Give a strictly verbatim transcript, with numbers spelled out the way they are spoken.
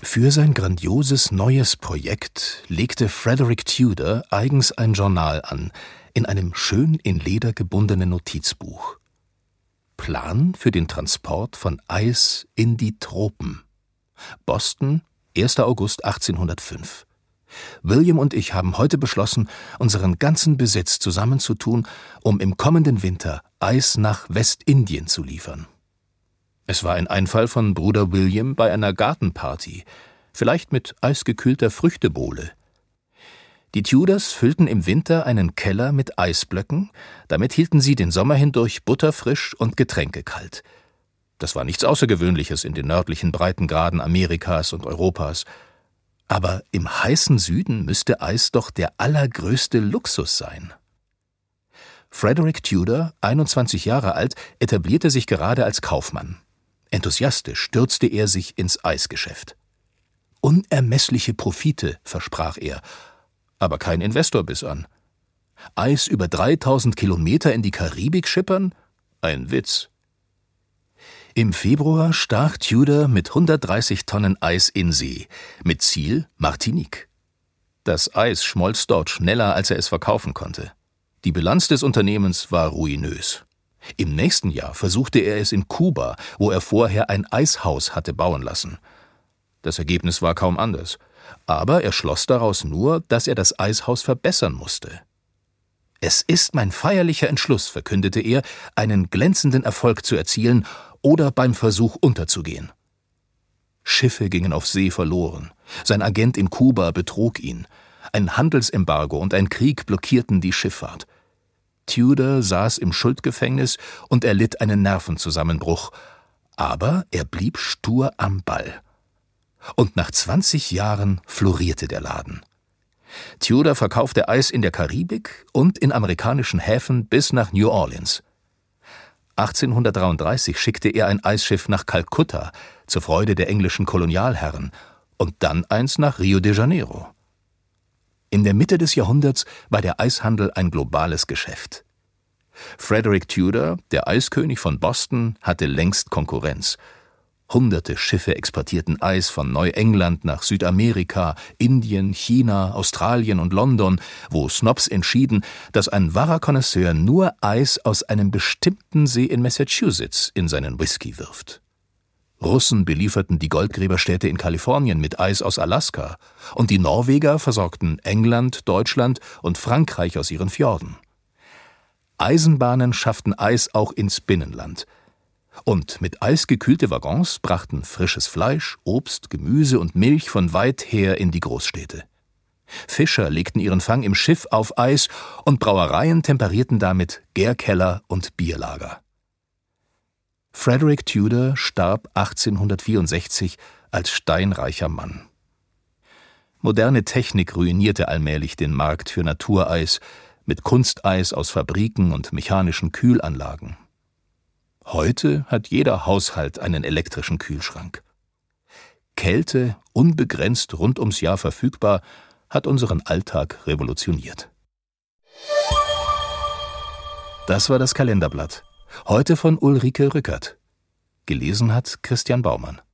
Für sein grandioses neues Projekt legte Frederick Tudor eigens ein Journal an, in einem schön in Leder gebundenen Notizbuch. Plan für den Transport von Eis in die Tropen. Boston, erster August achtzehnhundertfünf. William und ich haben heute beschlossen, unseren ganzen Besitz zusammenzutun, um im kommenden Winter Eis nach Westindien zu liefern. Es war ein Einfall von Bruder William bei einer Gartenparty, vielleicht mit eisgekühlter Früchtebowle. Die Tudors füllten im Winter einen Keller mit Eisblöcken, damit hielten sie den Sommer hindurch butterfrisch und getränkekalt. Das war nichts Außergewöhnliches in den nördlichen Breitengraden Amerikas und Europas. Aber im heißen Süden müsste Eis doch der allergrößte Luxus sein. Frederick Tudor, einundzwanzig Jahre alt, etablierte sich gerade als Kaufmann. Enthusiastisch stürzte er sich ins Eisgeschäft. Unermessliche Profite, versprach er, aber kein Investor biss an. Eis über dreitausend Kilometer in die Karibik schippern? Ein Witz. Im Februar stach Tudor mit hundertdreißig Tonnen Eis in See, mit Ziel Martinique. Das Eis schmolz dort schneller, als er es verkaufen konnte. Die Bilanz des Unternehmens war ruinös. Im nächsten Jahr versuchte er es in Kuba, wo er vorher ein Eishaus hatte bauen lassen. Das Ergebnis war kaum anders, aber er schloss daraus nur, dass er das Eishaus verbessern musste. »Es ist mein feierlicher Entschluss«, verkündete er, »einen glänzenden Erfolg zu erzielen oder beim Versuch unterzugehen.« Schiffe gingen auf See verloren. Sein Agent in Kuba betrog ihn. Ein Handelsembargo und ein Krieg blockierten die Schifffahrt. Tudor saß im Schuldgefängnis und erlitt einen Nervenzusammenbruch. Aber er blieb stur am Ball. Und nach zwanzig Jahren florierte der Laden. Tudor verkaufte Eis in der Karibik und in amerikanischen Häfen bis nach New Orleans. achtzehnhundertdreiunddreißig schickte er ein Eisschiff nach Kalkutta zur Freude der englischen Kolonialherren und dann eins nach Rio de Janeiro. In der Mitte des Jahrhunderts war der Eishandel ein globales Geschäft. Frederick Tudor, der Eiskönig von Boston, hatte längst Konkurrenz. Hunderte Schiffe exportierten Eis von Neuengland nach Südamerika, Indien, China, Australien und London, wo Snobs entschieden, dass ein wahrer Connoisseur nur Eis aus einem bestimmten See in Massachusetts in seinen Whisky wirft. Russen belieferten die Goldgräberstädte in Kalifornien mit Eis aus Alaska und die Norweger versorgten England, Deutschland und Frankreich aus ihren Fjorden. Eisenbahnen schafften Eis auch ins Binnenland. Und mit Eis gekühlte Waggons brachten frisches Fleisch, Obst, Gemüse und Milch von weit her in die Großstädte. Fischer legten ihren Fang im Schiff auf Eis und Brauereien temperierten damit Gärkeller und Bierlager. Frederick Tudor starb achtzehnhundertvierundsechzig als steinreicher Mann. Moderne Technik ruinierte allmählich den Markt für Natureis mit Kunsteis aus Fabriken und mechanischen Kühlanlagen. Heute hat jeder Haushalt einen elektrischen Kühlschrank. Kälte, unbegrenzt rund ums Jahr verfügbar, hat unseren Alltag revolutioniert. Das war das Kalenderblatt. Heute von Ulrike Rückert. Gelesen hat Christian Baumann.